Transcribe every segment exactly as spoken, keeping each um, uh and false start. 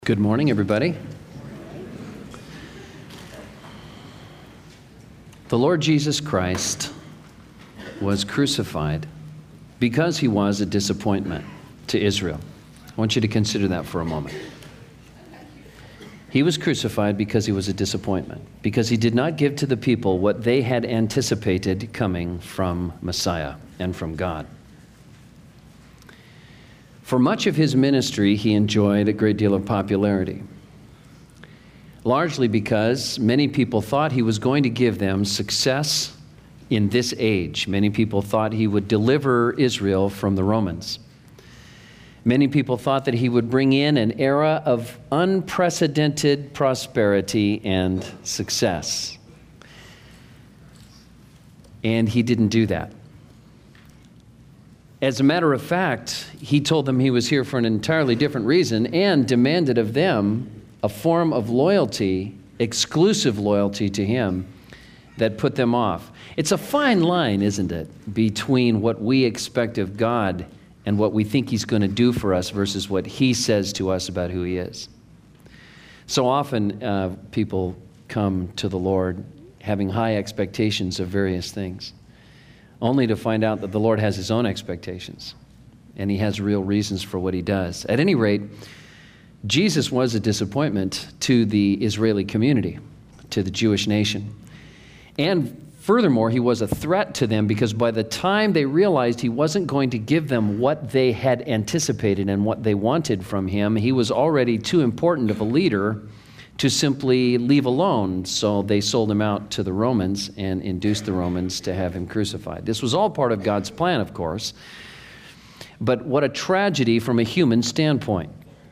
Good morning, everybody. The Lord Jesus Christ was crucified because he was a disappointment to Israel. I want you to consider that for a moment. He was crucified because he was a disappointment, because he did not give to the people what they had anticipated coming from Messiah and from God. For much of his ministry, he enjoyed a great deal of popularity, largely because many people thought he was going to give them success in this age. Many people thought he would deliver Israel from the Romans. Many people thought that he would bring in an era of unprecedented prosperity and success. And he didn't do that. As a matter of fact, he told them he was here for an entirely different reason and demanded of them a form of loyalty, exclusive loyalty to him, that put them off. It's a fine line, isn't it, between what we expect of God and what we think he's going to do for us versus what he says to us about who he is. So often uh, people come to the Lord having high expectations of various things, only to find out that the Lord has his own expectations, and he has real reasons for what he does. At any rate, Jesus was a disappointment to the Israeli community, to the Jewish nation. And furthermore, he was a threat to them because by the time they realized he wasn't going to give them what they had anticipated and what they wanted from him, he was already too important of a leader to simply leave alone. So they sold him out to the Romans and induced the Romans to have him crucified. This was all part of God's plan, of course. But what a tragedy from a human standpoint.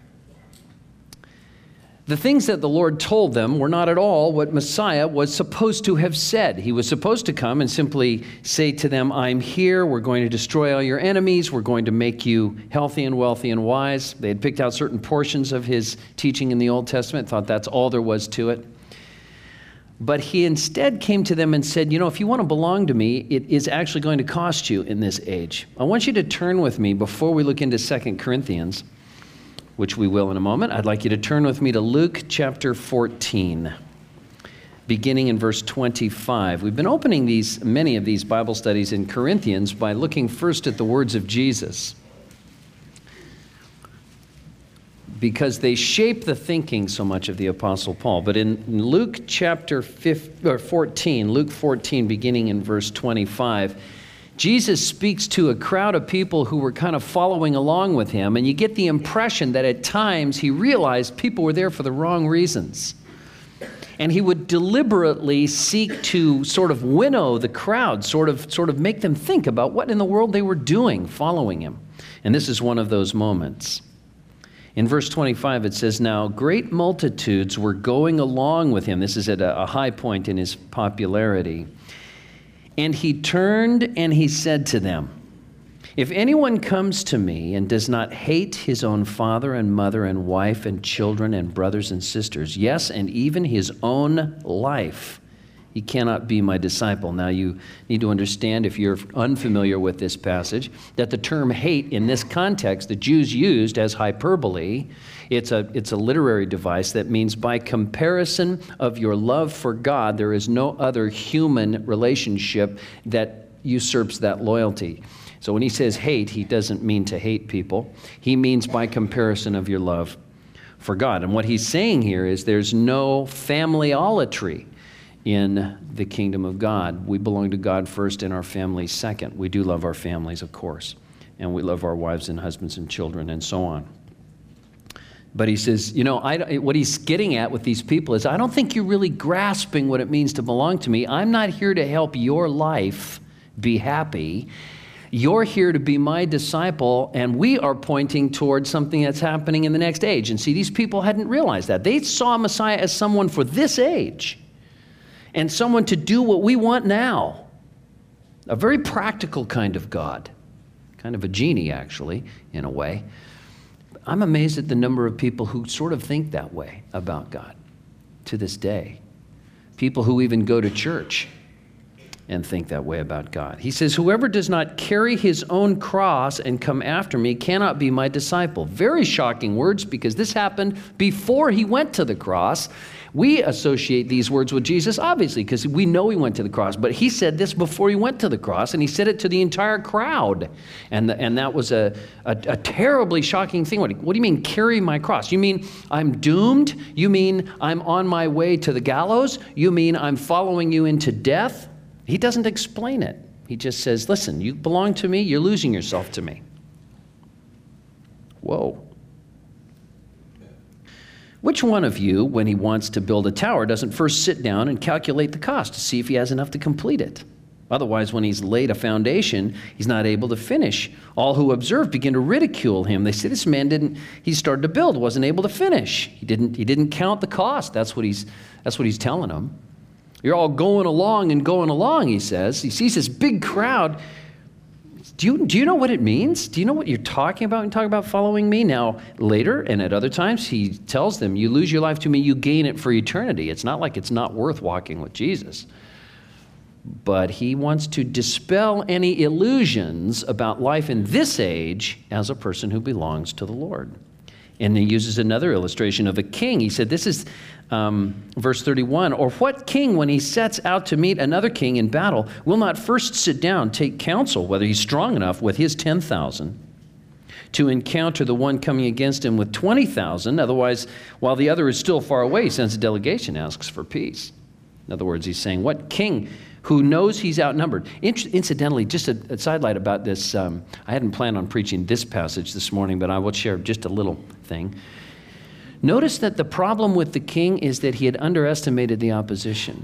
The things that the Lord told them were not at all what Messiah was supposed to have said. He was supposed to come and simply say to them, I'm here, we're going to destroy all your enemies, we're going to make you healthy and wealthy and wise. They had picked out certain portions of his teaching in the Old Testament, thought that's all there was to it. But he instead came to them and said, you know, if you want to belong to me, it is actually going to cost you in this age. I want you to turn with me before we look into Second Corinthians, which we will in a moment. I'd like you to turn with me to Luke chapter fourteen, beginning in verse twenty-five. We've been opening these many of these Bible studies in Corinthians by looking first at the words of Jesus, because they shape the thinking so much of the Apostle Paul. But in Luke chapter fourteen, Luke fourteen, beginning in verse twenty-five, Jesus speaks to a crowd of people who were kind of following along with him, and you get the impression that at times he realized people were there for the wrong reasons. And he would deliberately seek to sort of winnow the crowd, sort of, sort of make them think about what in the world they were doing following him. And this is one of those moments. In verse twenty-five, it says, now great multitudes were going along with him. This is at a, a high point in his popularity. And he turned and he said to them, if anyone comes to me and does not hate his own father and mother and wife and children and brothers and sisters, yes, and even his own life, he cannot be my disciple. Now you need to understand, if you're unfamiliar with this passage, that the term hate in this context, the Jews used as hyperbole. It's a, it's a literary device that means by comparison of your love for God, there is no other human relationship that usurps that loyalty. So when he says hate, he doesn't mean to hate people. He means by comparison of your love for God. And what he's saying here is there's no familyolatry in the kingdom of God. We belong to God first and our families second. We do love our families, of course, and we love our wives and husbands and children and so on. But he says, you know, I, what he's getting at with these people is, I don't think you're really grasping what it means to belong to me. I'm not here to help your life be happy. You're here to be my disciple, and we are pointing towards something that's happening in the next age. And see, these people hadn't realized that. They saw Messiah as someone for this age and someone to do what we want now. A very practical kind of God, kind of a genie, actually, in a way. I'm amazed at the number of people who sort of think that way about God to this day. People who even go to church and think that way about God. He says, whoever does not carry his own cross and come after me cannot be my disciple. Very shocking words, because this happened before he went to the cross. We associate these words with Jesus, obviously, because we know he went to the cross. But he said this before he went to the cross, and he said it to the entire crowd. And, the, and that was a, a, a terribly shocking thing. What, what do you mean, carry my cross? You mean I'm doomed? You mean I'm on my way to the gallows? You mean I'm following you into death? He doesn't explain it. He just says, listen, you belong to me, you're losing yourself to me. Whoa. Which one of you, when he wants to build a tower, doesn't first sit down and calculate the cost to see if he has enough to complete it? Otherwise, when he's laid a foundation, he's not able to finish. All who observe begin to ridicule him. They say, this man didn't, he started to build, wasn't able to finish. He didn't, he didn't count the cost. That's what he's, that's what he's telling them. You're all going along and going along, he says. He sees this big crowd. Do you, do you know what it means? Do you know what you're talking about when you talk about following me? Now, later and at other times, he tells them, you lose your life to me, you gain it for eternity. It's not like it's not worth walking with Jesus. But he wants to dispel any illusions about life in this age as a person who belongs to the Lord. And he uses another illustration of a king. He said, this is um, verse thirty-one, or what king, when he sets out to meet another king in battle, will not first sit down, take counsel, whether he's strong enough with his ten thousand to encounter the one coming against him with twenty thousand. Otherwise, while the other is still far away, he sends a delegation, asks for peace. In other words, he's saying, what king who knows he's outnumbered? Incidentally, just a, a sidelight about this. Um, I hadn't planned on preaching this passage this morning, but I will share just a little thing. Notice that the problem with the king is that he had underestimated the opposition.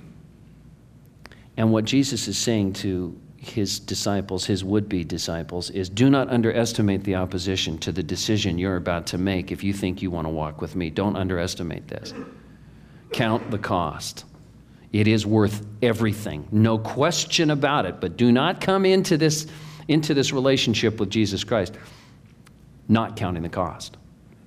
And what Jesus is saying to his disciples, his would-be disciples, is do not underestimate the opposition to the decision you're about to make if you think you want to walk with me. Don't underestimate this. Count the cost. It is worth everything, no question about it. But do not come into this, into this relationship with Jesus Christ not counting the cost.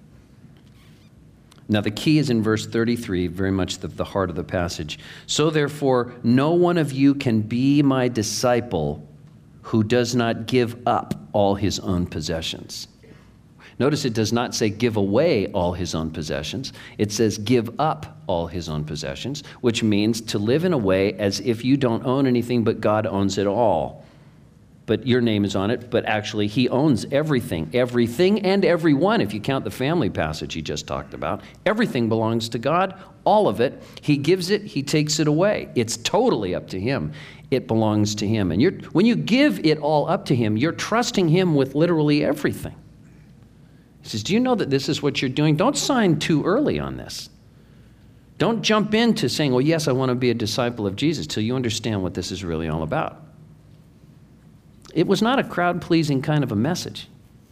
Now, the key is in verse thirty-three, very much the, the heart of the passage. So therefore, no one of you can be my disciple who does not give up all his own possessions. Notice it does not say give away all his own possessions. It says give up all his own possessions, which means to live in a way as if you don't own anything but God owns it all. But your name is on it, but actually he owns everything. Everything and everyone, if you count the family passage he just talked about. Everything belongs to God, all of it. He gives it, he takes it away. It's totally up to him. It belongs to him. And you're, when you give it all up to him, you're trusting him with literally everything. He says, do you know that this is what you're doing? Don't sign too early on this. Don't jump into saying, well, yes, I want to be a disciple of Jesus, till you understand what this is really all about. It was not a crowd-pleasing kind of a message.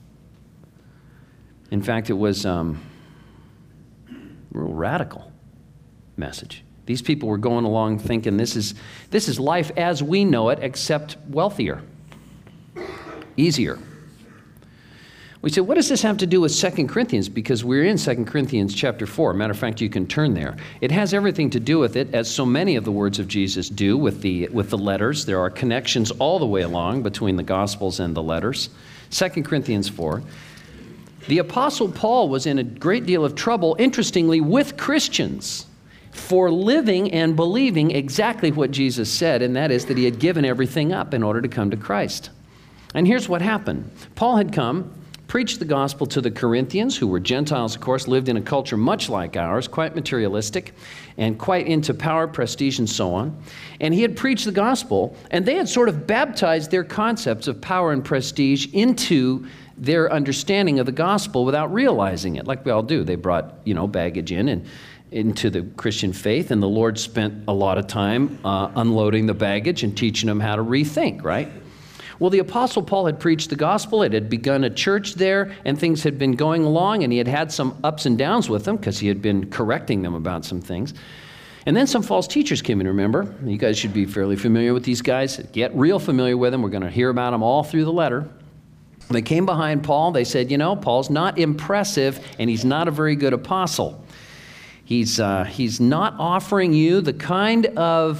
In fact, it was um, a real radical message. These people were going along thinking this is, this is life as we know it, except wealthier, easier. We say, what does this have to do with Second Corinthians? Because we're in Second Corinthians chapter four. Matter of fact, you can turn there. It has everything to do with it, as so many of the words of Jesus do with the, with the letters. There are connections all the way along between the Gospels and the letters. Second Corinthians four. The Apostle Paul was in a great deal of trouble, interestingly, with Christians for living and believing exactly what Jesus said, and that is that he had given everything up in order to come to Christ. And here's what happened. Paul had come, preached the gospel to the Corinthians, who were Gentiles, of course, lived in a culture much like ours, quite materialistic and quite into power, prestige, and so on. And he had preached the gospel, and they had sort of baptized their concepts of power and prestige into their understanding of the gospel without realizing it, like we all do. They brought, you know, baggage in and into the Christian faith, and the Lord spent a lot of time uh, unloading the baggage and teaching them how to rethink, right? Well, the Apostle Paul had preached the gospel. It had begun a church there, and things had been going along, and he had had some ups and downs with them because he had been correcting them about some things. And then some false teachers came in, remember? You guys should be fairly familiar with these guys. Get real familiar with them. We're going to hear about them all through the letter. They came behind Paul. They said, you know, Paul's not impressive, and he's not a very good apostle. He's, uh, he's not offering you the kind of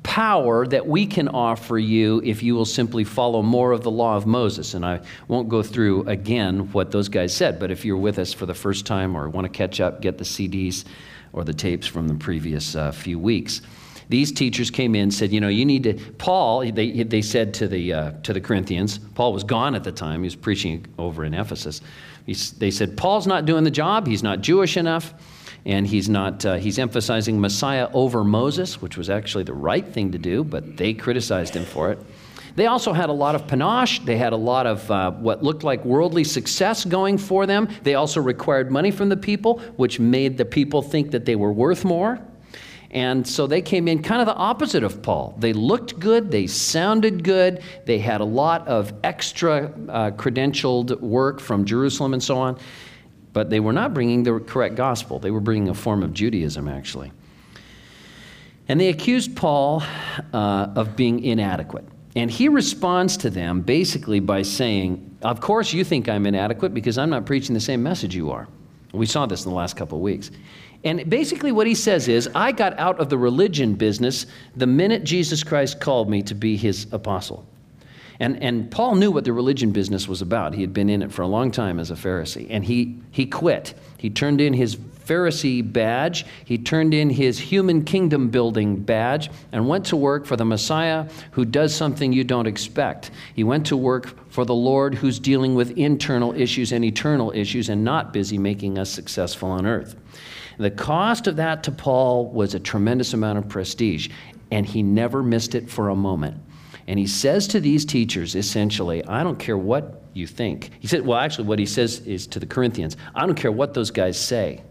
power that we can offer you if you will simply follow more of the law of Moses. And I won't go through again what those guys said, but if you're with us for the first time or want to catch up, get the C Ds or the tapes from the previous uh, few weeks. These teachers came in and said, you know, you need to, Paul, they, they said to the, uh, to the Corinthians, Paul was gone at the time, he was preaching over in Ephesus. He, they said, Paul's not doing the job, he's not Jewish enough, and he's not, uh, he's emphasizing Messiah over Moses, which was actually the right thing to do, but they criticized him for it. They also had a lot of panache. They had a lot of uh, what looked like worldly success going for them. They also required money from the people, which made the people think that they were worth more. And so they came in kind of the opposite of Paul. They looked good, they sounded good, they had a lot of extra uh, credentialed work from Jerusalem and so on, but they were not bringing the correct gospel. They were bringing a form of Judaism, actually. And they accused Paul uh, of being inadequate. And he responds to them basically by saying, of course you think I'm inadequate because I'm not preaching the same message you are. We saw this in the last couple of weeks. And basically what he says is, I got out of the religion business the minute Jesus Christ called me to be his apostle. And, and Paul knew what the religion business was about. He had been in it for a long time as a Pharisee. And he, he quit. He turned in his Pharisee badge. He turned in his human kingdom building badge and went to work for the Messiah who does something you don't expect. He went to work for the Lord who's dealing with internal issues and eternal issues and not busy making us successful on earth. The cost of that to Paul was a tremendous amount of prestige, and he never missed it for a moment. And he says to these teachers, essentially, I don't care what you think. He said, well, actually, what he says is to the Corinthians, I don't care what those guys say.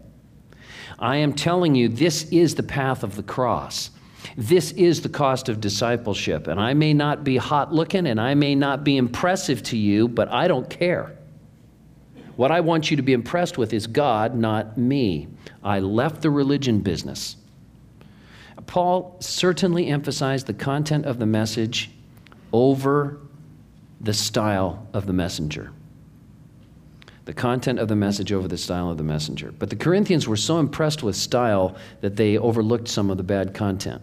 I am telling you, this is the path of the cross. This is the cost of discipleship. And I may not be hot looking, and I may not be impressive to you, but I don't care. What I want you to be impressed with is God, not me. I left the religion business. Paul certainly emphasized the content of the message over the style of the messenger. The content of the message over the style of the messenger. But the Corinthians were so impressed with style that they overlooked some of the bad content.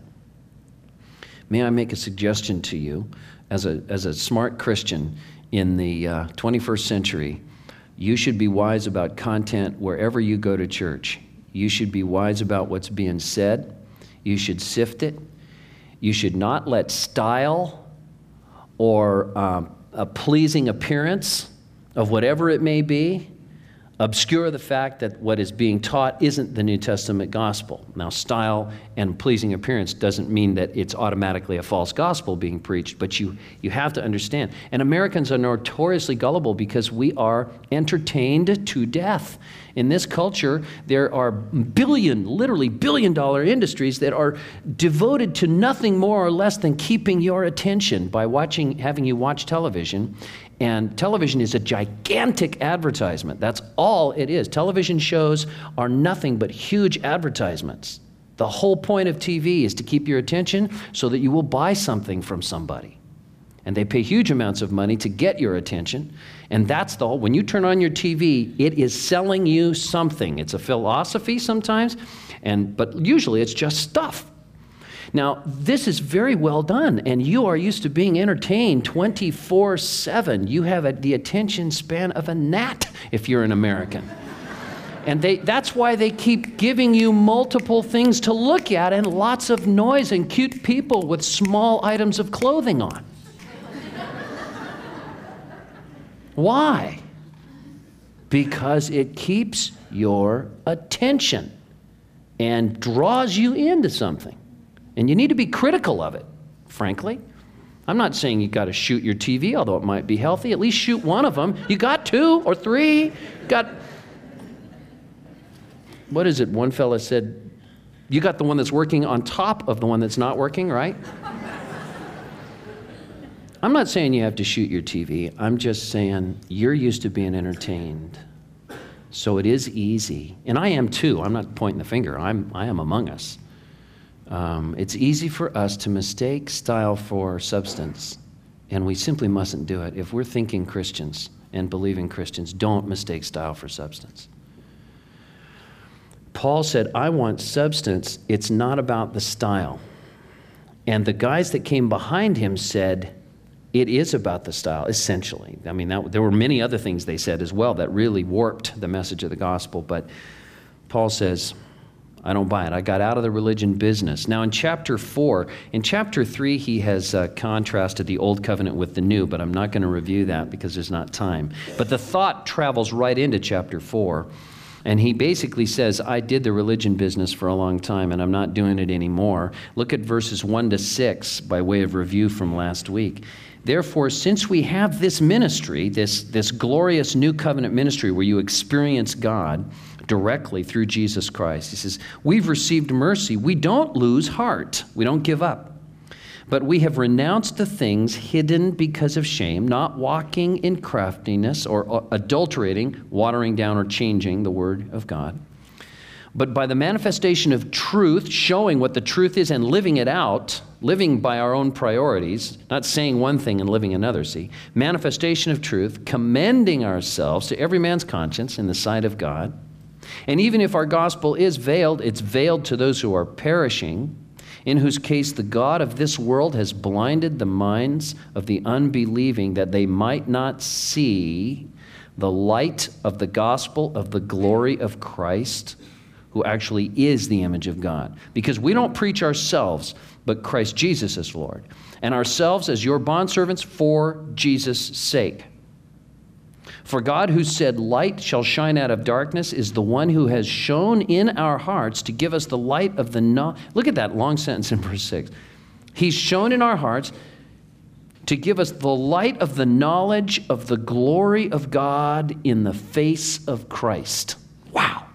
May I make a suggestion to you? As a, as a smart Christian in the uh, twenty-first century, you should be wise about content wherever you go to church. You should be wise about what's being said. You should sift it. You should not let style or um, a pleasing appearance of whatever it may be obscure the fact that what is being taught isn't the New Testament gospel. Now, style and pleasing appearance doesn't mean that it's automatically a false gospel being preached, but you, you have to understand. And Americans are notoriously gullible because we are entertained to death. In this culture, there are billion, literally billion dollar industries that are devoted to nothing more or less than keeping your attention by watching, having you watch television. And television is a gigantic advertisement. That's all it is. Television shows are nothing but huge advertisements. The whole point of T V is to keep your attention so that you will buy something from somebody. And they pay huge amounts of money to get your attention. And that's the whole, when you turn on your T V, it is selling you something. It's a philosophy sometimes, and but usually it's just stuff. Now, this is very well done, and you are used to being entertained twenty-four seven. You have a, the attention span of a gnat if you're an American. And they, that's why they keep giving you multiple things to look at and lots of noise and cute people with small items of clothing on. Why? Because it keeps your attention and draws you into something. And you need to be critical of it, frankly. I'm not saying you got to shoot your T V, although it might be healthy. At least shoot one of them. You got two or three. Got, what is it? One fella said, you got the one that's working on top of the one that's not working, right? I'm not saying you have to shoot your T V. I'm just saying you're used to being entertained. So it is easy. And I am too. I'm not pointing the finger. I'm, I am among us. Um, it's easy for us to mistake style for substance, and we simply mustn't do it. If we're thinking Christians and believing Christians, don't mistake style for substance. Paul said, I want substance. It's not about the style. And the guys that came behind him said, it is about the style, essentially. I mean, that, there were many other things they said as well that really warped the message of the gospel. But Paul says, I don't buy it. I got out of the religion business. Now in chapter four, in chapter three, he has uh, contrasted the old covenant with the new, but I'm not going to review that because there's not time. But the thought travels right into chapter four. And he basically says, I did the religion business for a long time, and I'm not doing it anymore. Look at verses one to six by way of review from last week. Therefore, since we have this ministry, this, this glorious new covenant ministry where you experience God directly through Jesus Christ, he says, we've received mercy. We don't lose heart. We don't give up. But we have renounced the things hidden because of shame, not walking in craftiness or adulterating, watering down or changing the word of God, but by the manifestation of truth, showing what the truth is and living it out, living by our own priorities, not saying one thing and living another, see? Manifestation of truth, commending ourselves to every man's conscience in the sight of God. And even if our gospel is veiled, it's veiled to those who are perishing, in whose case the God of this world has blinded the minds of the unbelieving that they might not see the light of the gospel of the glory of Christ, who actually is the image of God. Because we don't preach ourselves, but Christ Jesus as Lord, and ourselves as your bondservants for Jesus' sake. For God, who said, light shall shine out of darkness, is the one who has shone in our hearts to give us the light of the knowledge. Look at that long sentence in verse six. He's shone in our hearts to give us the light of the knowledge of the glory of God in the face of Christ. Wow.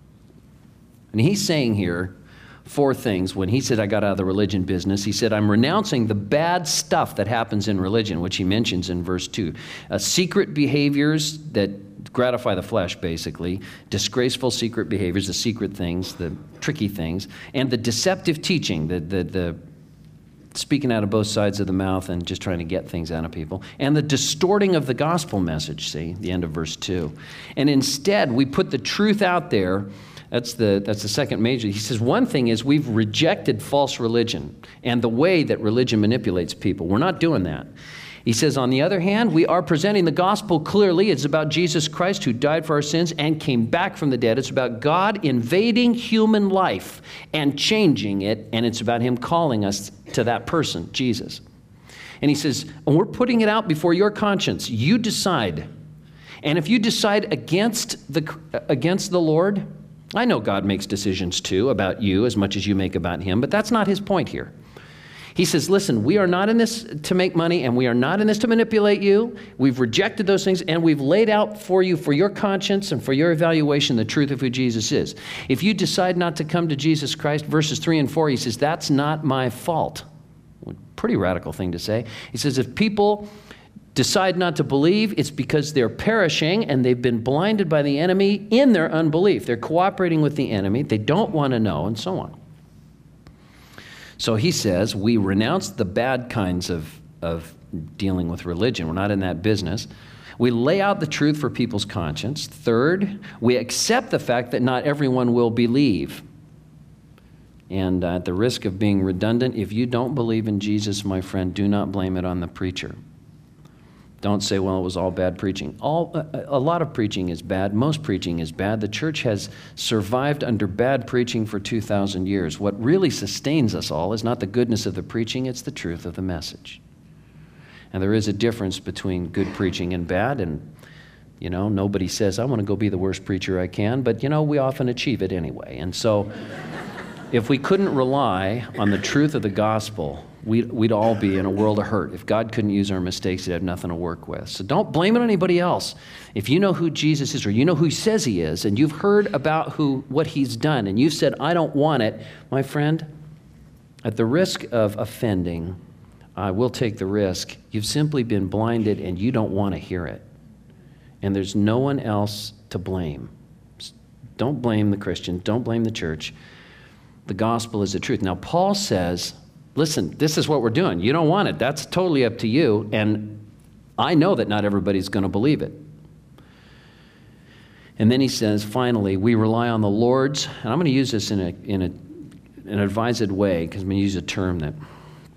And he's saying here four things. When he said, I got out of the religion business, he said, I'm renouncing the bad stuff that happens in religion, which he mentions in verse two. Uh, secret behaviors that gratify the flesh, basically. Disgraceful secret behaviors, the secret things, the tricky things, and the deceptive teaching, the, the, the speaking out of both sides of the mouth and just trying to get things out of people, and the distorting of the gospel message, see, the end of verse two. And instead, we put the truth out there. That's the, that's the second major. He says one thing is we've rejected false religion and the way that religion manipulates people. We're not doing that. He says, on the other hand, we are presenting the gospel clearly. It's about Jesus Christ who died for our sins and came back from the dead. It's about God invading human life and changing it, and it's about him calling us to that person, Jesus. And he says, and we're putting it out before your conscience. You decide. And if you decide against the, against the Lord, I know God makes decisions too about you as much as you make about him, but that's not his point here. He says, listen, we are not in this to make money, and we are not in this to manipulate you. We've rejected those things, and we've laid out for you, for your conscience and for your evaluation, the truth of who Jesus is. If you decide not to come to Jesus Christ, verses three and four, he says, that's not my fault. Pretty radical thing to say. He says, if people decide not to believe, it's because they're perishing and they've been blinded by the enemy in their unbelief. They're cooperating with the enemy. They don't want to know, and so on. So he says, we renounce the bad kinds of, of dealing with religion. We're not in that business. We lay out the truth for people's conscience. Third, we accept the fact that not everyone will believe. And uh, at the risk of being redundant, if you don't believe in Jesus, my friend, do not blame it on the preacher. Don't say, well, it was all bad preaching. All, a, a lot of preaching is bad. Most preaching is bad. The church has survived under bad preaching for two thousand years. What really sustains us all is not the goodness of the preaching, it's the truth of the message. And there is a difference between good preaching and bad. And, you know, nobody says, I want to go be the worst preacher I can. But, you know, we often achieve it anyway. And so if we couldn't rely on the truth of the gospel, We'd, we'd all be in a world of hurt. If God couldn't use our mistakes, he'd have nothing to work with. So don't blame it on anybody else. If you know who Jesus is, or you know who he says he is, and you've heard about who what he's done, and you've said, I don't want it, my friend, at the risk of offending, I will take the risk. You've simply been blinded, and you don't want to hear it. And there's no one else to blame. Don't blame the Christian. Don't blame the church. The gospel is the truth. Now, Paul says, listen, this is what we're doing. You don't want it. That's totally up to you. And I know that not everybody's going to believe it. And then he says, finally, we rely on the Lord's, and I'm going to use this in a in a, an advised way, because I'm going to use a term that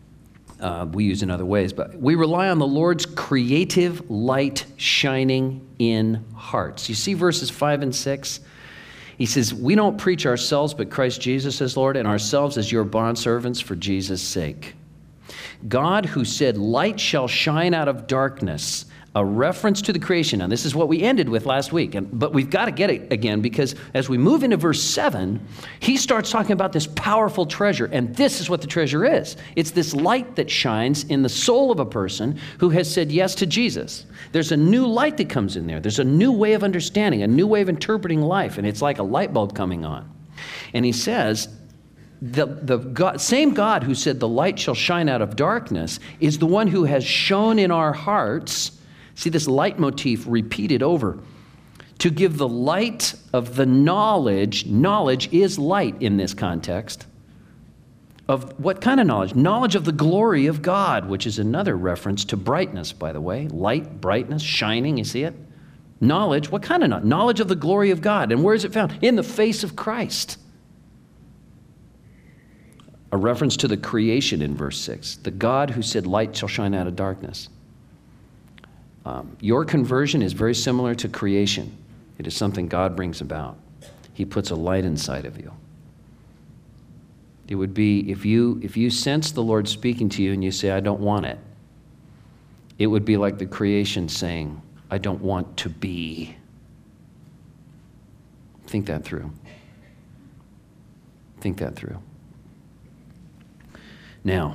Uh, we use in other ways, but we rely on the Lord's creative light shining in hearts. You see verses five and six? He says, we don't preach ourselves, but Christ Jesus as Lord, and ourselves as your bondservants for Jesus' sake. God, who said, light shall shine out of darkness, a reference to the creation. Now, this is what we ended with last week, and, but we've got to get it again, because as we move into verse seven, he starts talking about this powerful treasure, and this is what the treasure is. It's this light that shines in the soul of a person who has said yes to Jesus. There's a new light that comes in there. There's a new way of understanding, a new way of interpreting life, and it's like a light bulb coming on. And he says, the, the God, same God who said the light shall shine out of darkness is the one who has shone in our hearts. See this leitmotif repeated over. To give the light of the knowledge, knowledge is light in this context. Of what kind of knowledge? Knowledge of the glory of God, which is another reference to brightness, by the way. Light, brightness, shining, you see it? Knowledge, what kind of knowledge? Knowledge of the glory of God. And where is it found? In the face of Christ. A reference to the creation in verse six. The God who said light shall shine out of darkness. Um, your conversion is very similar to creation. It is something God brings about. He puts a light inside of you. It would be, if you, if you sense the Lord speaking to you and you say, I don't want it, it would be like the creation saying, I don't want to be. Think that through. Think that through. Now,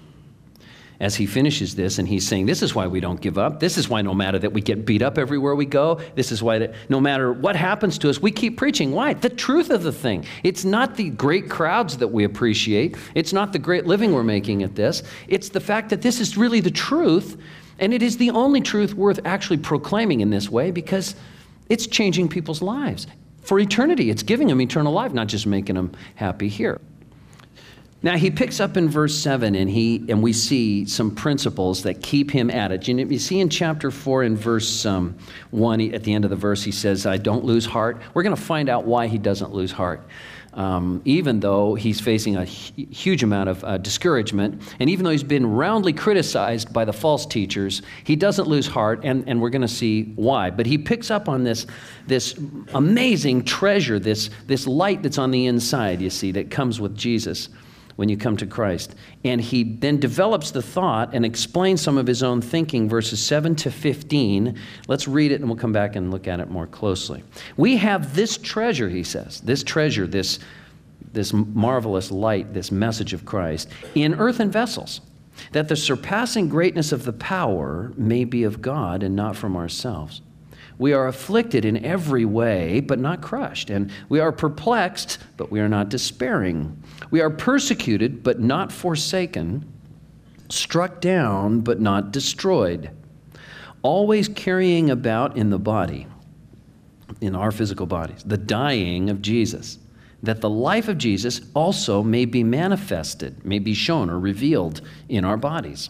as he finishes this, and he's saying, this is why we don't give up. This is why no matter that we get beat up everywhere we go, this is why that no matter what happens to us, we keep preaching. Why? The truth of the thing. It's not the great crowds that we appreciate. It's not the great living we're making at this. It's the fact that this is really the truth, and it is the only truth worth actually proclaiming in this way, because it's changing people's lives. For eternity, it's giving them eternal life, not just making them happy here. Now, he picks up in verse seven, and he and we see some principles that keep him at it. You, know, you see in chapter four, in verse um, one, he, at the end of the verse, he says, I don't lose heart. We're going to find out why he doesn't lose heart. Um, even though he's facing a hu- huge amount of uh, discouragement, and even though he's been roundly criticized by the false teachers, he doesn't lose heart, and, and we're going to see why. But he picks up on this, this amazing treasure, this, this light that's on the inside, you see, that comes with Jesus when you come to Christ. And he then develops the thought and explains some of his own thinking, verses seven to fifteen. Let's read it, and we'll come back and look at it more closely. We have this treasure, he says, this treasure, this, this marvelous light, this message of Christ, in earthen vessels, that the surpassing greatness of the power may be of God and not from ourselves. We are afflicted in every way, but not crushed. And we are perplexed, but we are not despairing. We are persecuted, but not forsaken. Struck down, but not destroyed. Always carrying about in the body, in our physical bodies, the dying of Jesus, that the life of Jesus also may be manifested, may be shown or revealed in our bodies.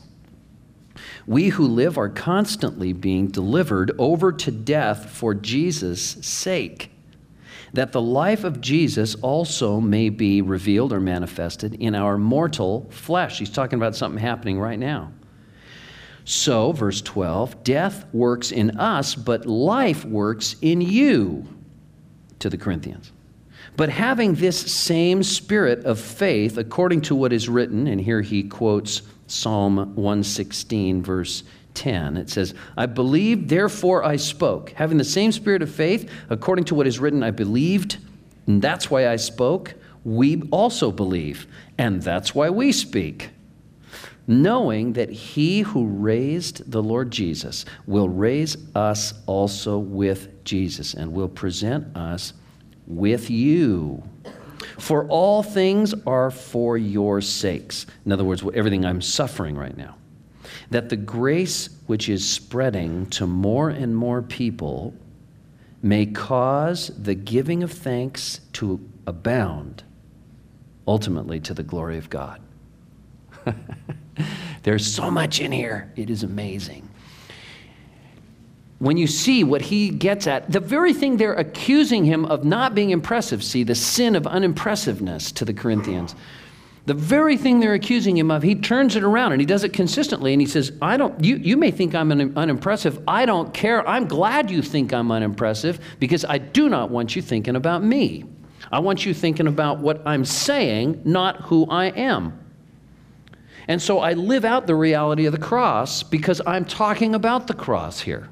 We who live are constantly being delivered over to death for Jesus' sake, that the life of Jesus also may be revealed or manifested in our mortal flesh. He's talking about something happening right now. So, verse twelve, death works in us, but life works in you, to the Corinthians. But having this same spirit of faith, according to what is written, and here he quotes Psalm one sixteen, verse ten. It says, I believed, therefore I spoke. Having the same spirit of faith, according to what is written, I believed, and that's why I spoke. We also believe, and that's why we speak. Knowing that he who raised the Lord Jesus will raise us also with Jesus, and will present us with you. For all things are for your sakes. In other words, everything I'm suffering right now. That the grace which is spreading to more and more people may cause the giving of thanks to abound, ultimately to the glory of God. There's so much in here. It is amazing. When you see what he gets at, the very thing they're accusing him of not being impressive, see, the sin of unimpressiveness to the Corinthians. The very thing they're accusing him of, he turns it around, and he does it consistently, and he says, I don't, you, you may think I'm un, unimpressive. I don't care. I'm glad you think I'm unimpressive, because I do not want you thinking about me. I want you thinking about what I'm saying, not who I am. And so I live out the reality of the cross because I'm talking about the cross here.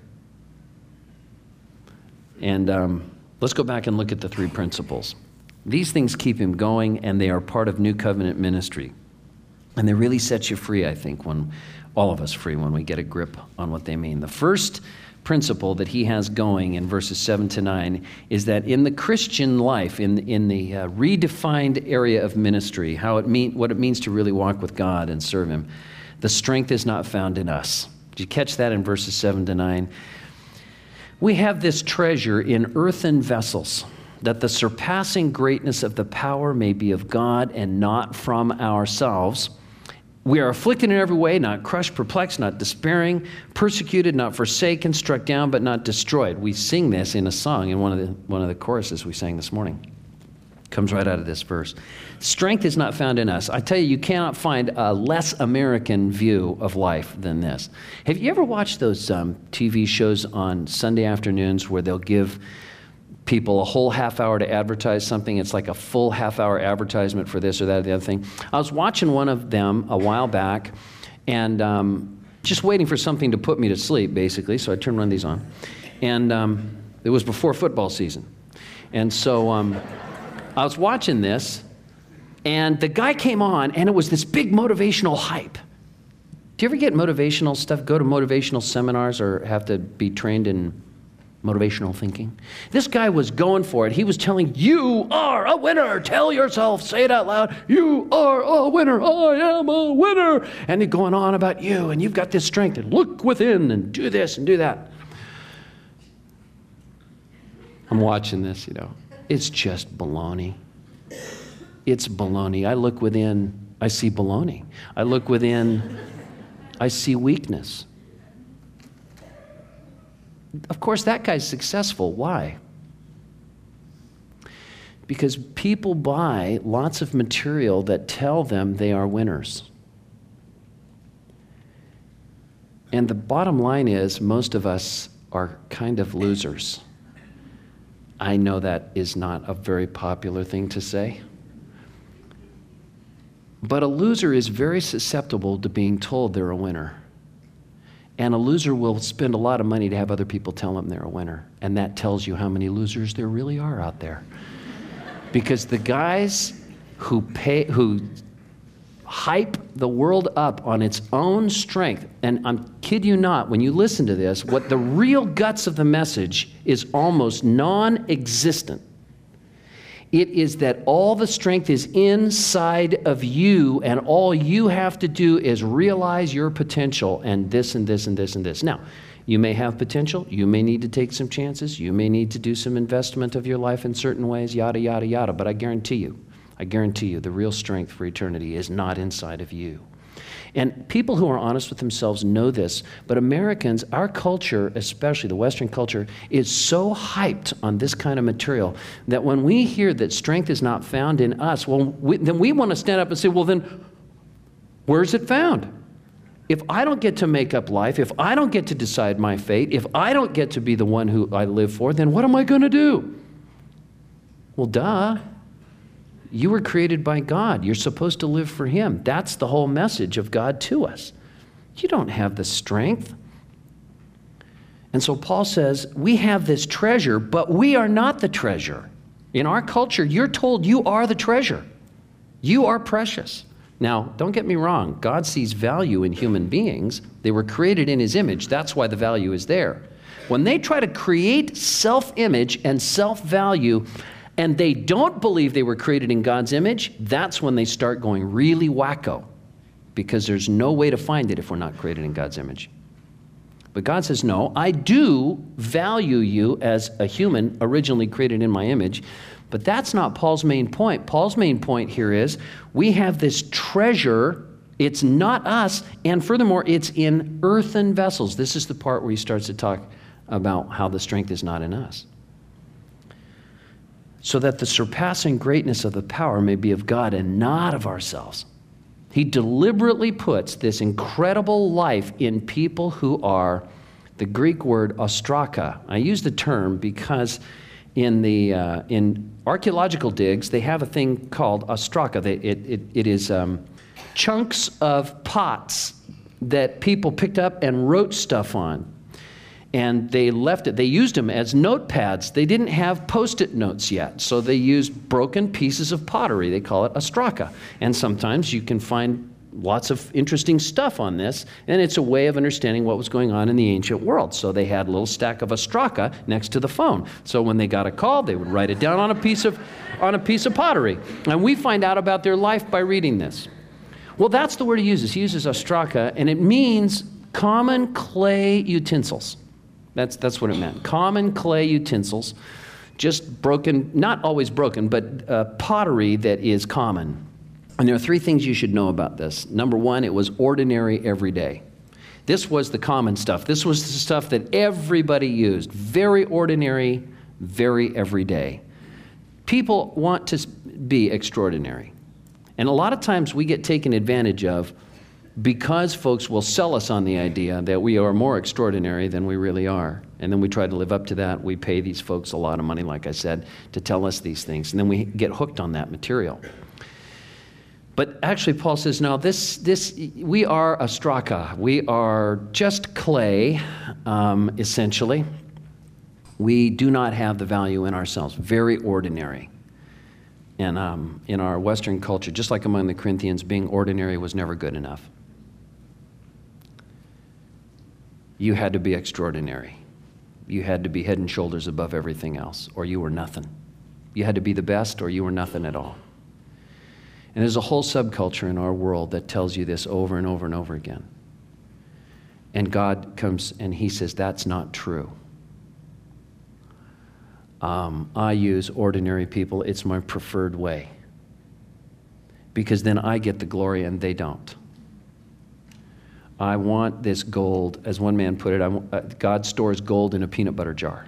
And um, let's go back and look at the three principles. These things keep him going, and they are part of New Covenant ministry. And they really set you free, I think, when all of us free when we get a grip on what they mean. The first principle that he has going in verses seven to nine is that in the Christian life, in, in the uh, redefined area of ministry, how it mean, what it means to really walk with God and serve him, the strength is not found in us. Did you catch that in verses seven to nine? We have this treasure in earthen vessels, that the surpassing greatness of the power may be of God and not from ourselves. We are afflicted in every way, not crushed, perplexed, not despairing, persecuted, not forsaken, struck down, but not destroyed. We sing this in a song in one of the, one of the choruses we sang this morning. Comes right out of this verse. Strength is not found in us. I tell you, you cannot find a less American view of life than this. Have you ever watched those um, T V shows on Sunday afternoons where they'll give people a whole half hour to advertise something? It's like a full half hour advertisement for this or that or the other thing. I was watching one of them a while back, and um, just waiting for something to put me to sleep, basically. So I turned one of these on. And um, it was before football season. And so um, I was watching this, and the guy came on, and it was this big motivational hype. Do you ever get motivational stuff, go to motivational seminars or have to be trained in motivational thinking? This guy was going for it. He was telling, you are a winner. Tell yourself, say it out loud, you are a winner. I am a winner. And he's going on about you, and you've got this strength, and look within, and do this and do that. I'm watching this, you know. It's just baloney. It's baloney. I look within, I see baloney. I look within, I see weakness. Of course, that guy's successful. Why? Because people buy lots of material that tell them they are winners. And the bottom line is, most of us are kind of losers. I know that is not a very popular thing to say. But a loser is very susceptible to being told they're a winner. And a loser will spend a lot of money to have other people tell them they're a winner. And that tells you how many losers there really are out there. Because the guys who pay, who hype the world up on its own strength, and I'm kid you not, when you listen to this, what the real guts of the message is almost non-existent. It is that all the strength is inside of you, and all you have to do is realize your potential and this and this and this and this. Now, you may have potential. You may need to take some chances. You may need to do some investment of your life in certain ways, yada, yada, yada. But I guarantee you, I guarantee you, the real strength for eternity is not inside of you. And people who are honest with themselves know this, but Americans, our culture, especially the Western culture, is so hyped on this kind of material that when we hear that strength is not found in us, well, we, then we want to stand up and say, well, then where's it found? If I don't get to make up life, if I don't get to decide my fate, if I don't get to be the one who I live for, then what am I going to do? Well, duh. You were created by God. You're supposed to live for Him. That's the whole message of God to us. You don't have the strength. And so Paul says, we have this treasure, but we are not the treasure. In our culture, you're told you are the treasure. You are precious. Now, don't get me wrong. God sees value in human beings. They were created in His image. That's why the value is there. When they try to create self-image and self-value, and they don't believe they were created in God's image, that's when they start going really wacko, because there's no way to find it if we're not created in God's image. But God says, no, I do value you as a human originally created in my image, but that's not Paul's main point. Paul's main point here is we have this treasure. It's not us, and furthermore, it's in earthen vessels. This is the part where he starts to talk about how the strength is not in us. so that the surpassing greatness of the power may be of God and not of ourselves. He deliberately puts this incredible life in people who are, the Greek word ostraka. I use the term because in the uh, in archaeological digs, they have a thing called ostraka. They, it, it, it is um, chunks of pots that people picked up and wrote stuff on. And they left it, they used them as notepads. They didn't have Post-it notes yet, so they used broken pieces of pottery. They call it ostraka. And sometimes you can find lots of interesting stuff on this, and it's a way of understanding what was going on in the ancient world. So they had a little stack of ostraka next to the phone. So when they got a call, they would write it down on a piece of, on a piece of pottery. And we find out about their life by reading this. Well, that's the word he uses. He uses ostraka, and it means common clay utensils. That's, that's what it meant. Common clay utensils, just broken, not always broken, but uh, pottery that is common. And there are three things you should know about this. Number one, it was ordinary every day. This was the common stuff. This was the stuff that everybody used. Very ordinary, very everyday. People want to be extraordinary. And a lot of times we get taken advantage of because folks will sell us on the idea that we are more extraordinary than we really are. And then we try to live up to that. We pay these folks a lot of money, like I said, to tell us these things. And then we get hooked on that material. But actually, Paul says, no, this, this, we are ostraka. We are just clay, um, essentially. We do not have the value in ourselves. Very ordinary. And um, in our Western culture, just like among the Corinthians, being ordinary was never good enough. You had to be extraordinary. You had to be head and shoulders above everything else, or you were nothing. You had to be the best, or you were nothing at all. And there's a whole subculture in our world that tells you this over and over and over again. And God comes and he says, that's not true. Um, I use ordinary people. It's my preferred way. Because then I get the glory and they don't. I want this gold, as one man put it, I, uh, God stores gold in a peanut butter jar.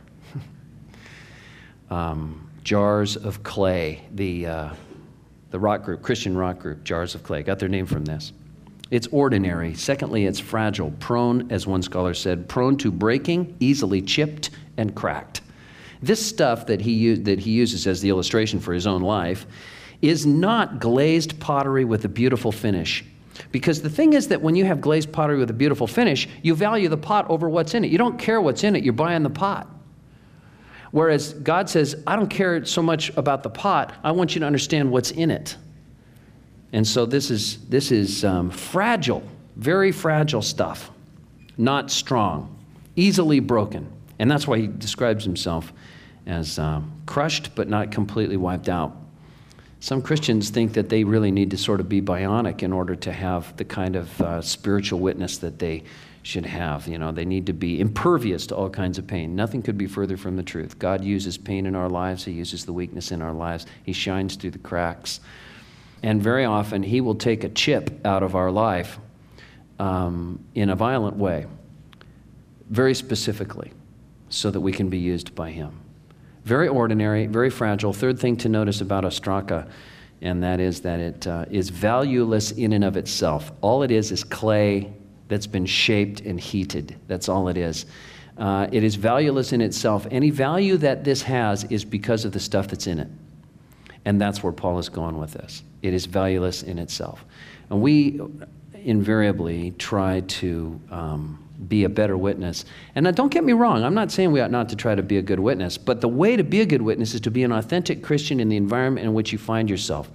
um, jars of clay, the, uh, the rock group, Christian rock group, Jars of Clay, got their name from this. It's ordinary. Secondly, it's fragile, prone, as one scholar said, prone to breaking, easily chipped and cracked. This stuff that he, that he uses as the illustration for his own life is not glazed pottery with a beautiful finish. Because the thing is that when you have glazed pottery with a beautiful finish, you value the pot over what's in it. You don't care what's in it, you're buying the pot. Whereas God says, I don't care so much about the pot, I want you to understand what's in it. And so this is, this is um, fragile, very fragile stuff, not strong, easily broken. And that's why he describes himself as um, crushed but not completely wiped out. Some Christians think that they really need to sort of be bionic in order to have the kind of uh, spiritual witness that they should have. You know, they need to be impervious to all kinds of pain. Nothing could be further from the truth. God uses pain in our lives. He uses the weakness in our lives. He shines through the cracks. And very often, he will take a chip out of our life um, in a violent way, very specifically, so that we can be used by him. Very ordinary, very fragile. Third thing to notice about ostraka, and that is that it uh, is valueless in and of itself. All it is is clay that's been shaped and heated. That's all it is. Uh, it is valueless in itself. Any value that this has is because of the stuff that's in it. And that's where Paul is going with this. It is valueless in itself. And we invariably try to um, be a better witness. And now don't get me wrong, I'm not saying we ought not to try to be a good witness, but the way to be a good witness is to be an authentic Christian in the environment in which you find yourself.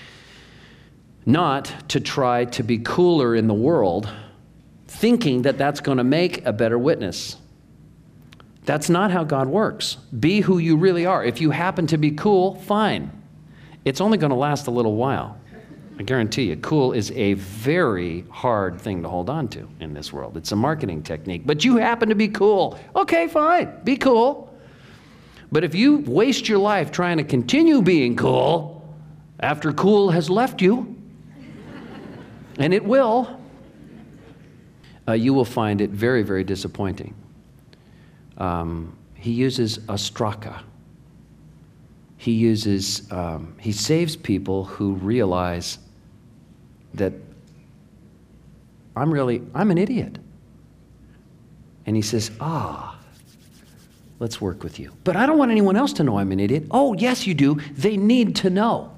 Not to try to be cooler in the world, thinking that that's going to make a better witness. That's not how God works. Be who you really are. If you happen to be cool, fine. It's only going to last a little while. I guarantee you, cool is a very hard thing to hold on to in this world. It's a marketing technique. But you happen to be cool. Okay, fine. Be cool. But if you waste your life trying to continue being cool after cool has left you, and it will, uh, you will find it very, very disappointing. Um, he uses ostraka. he uses, um, he saves people who realize that I'm really, I'm an idiot. And he says, ah, let's work with you. But I don't want anyone else to know I'm an idiot. Oh, yes, you do. They need to know.